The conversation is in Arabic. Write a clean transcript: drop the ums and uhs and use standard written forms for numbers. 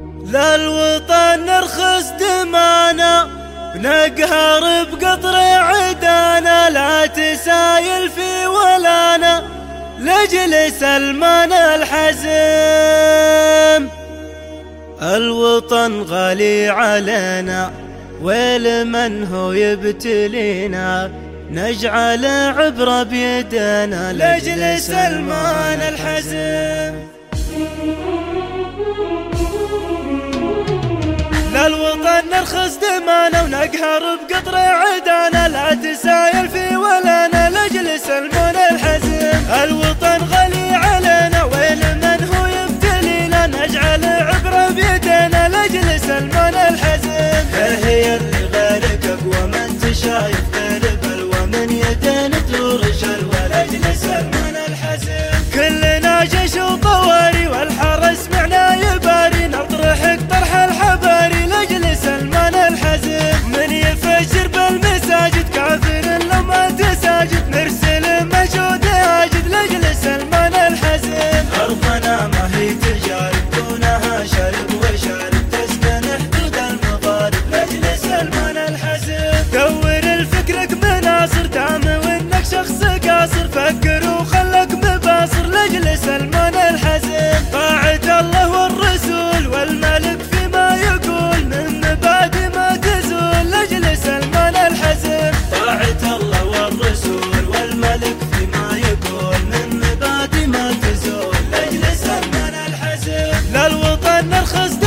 للوطن نرخص دمانا نقهر بقطر عدانا، لا تسايل في ولانا لأجل سلمان الحزم. الوطن غالي علينا ويل من هو يبتلينا، نجعل عبرة بيدنا لأجل سلمان الحزم. للوطن نرخص دمانا ونقهر بقطر عدانا، لا تسايل في ولانا لأجل سلمان الحزم. الوطن غالي علينا ويل من هو يبتلينا، نجعل عبرة بيدنا لأجل سلمان الحزم. هي اللي غيرك أقوى من تشايف غير بلوى، من يدين تورش الولا لأجل سلمان الحزم. كلنا جيش وطواري والحرس معنا يباري، نطرحك طرح الحباري لأجل سلمان الحزم. من يفجر بالمساجد كافر لو ما تساجد، نرسل مجهود هاجد لأجل سلمان الحزم. أرضنا ما هي تجارب دونها شرب وشارب، تسكن حدود المضارب لأجل سلمان الحزم. دور لفكرك مناصر دام وانك شخص قاصر، فكر وخلك مباصر لأجل سلمان الحزم. طاعة الله والرسول والملك فيما يقول، من بعد ما تزول لأجل سلمان الحزم. طاعة الله والرسول والملك فيما يقول، من بعد ما تزول لأجل سلمان الحزم. للوطن نرخص